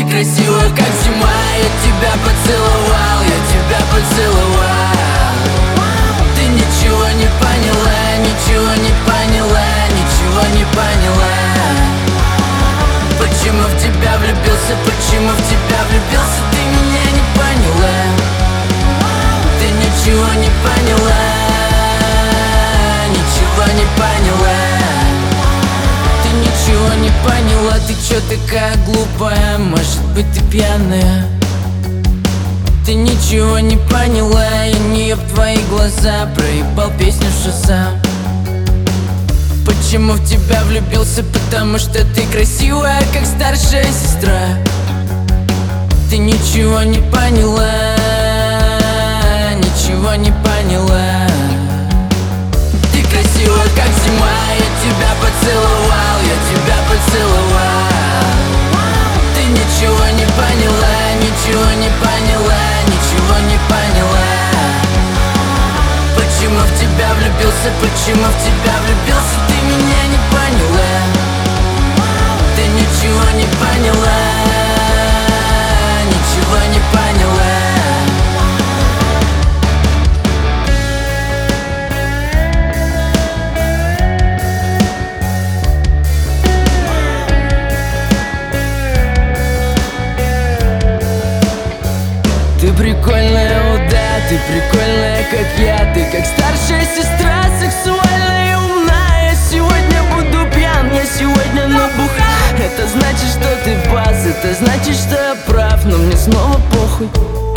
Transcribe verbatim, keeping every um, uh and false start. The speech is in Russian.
красивая, как зима. Я тебя поцеловал, я тебя поцеловал. Ты ничего не поняла, ничего не поняла, ничего не поняла. Почему в тебя влюбился, почему в тебя влюбился, ты меня не поняла. Ты ничего не поняла, ничего не поняла. Ты ничего не поняла, ты чё такая глупая, может быть ты пьяная. Ты ничего не поняла, я не об твои глаза проебал песню Шазам. Почему в тебя влюбился? Потому что ты красивая, как старшая сестра. Ты ничего не поняла, ничего не поняла. Ты красивая, как зима. Я тебя поцеловал, я тебя поцеловал. Ты ничего не поняла, ничего не поняла, ничего не поняла. Почему в тебя влюбился, почему в тебя влюбился, ты меня не поняла. Ты ничего не поняла, ничего не поняла. Ты прикольная, о да, ты прикольная, как я. Ты как старшая сестра, сексуальная и умная. Я сегодня буду пьян, я сегодня набух. Это значит, что ты пас, это значит, что я прав, но мне снова похуй.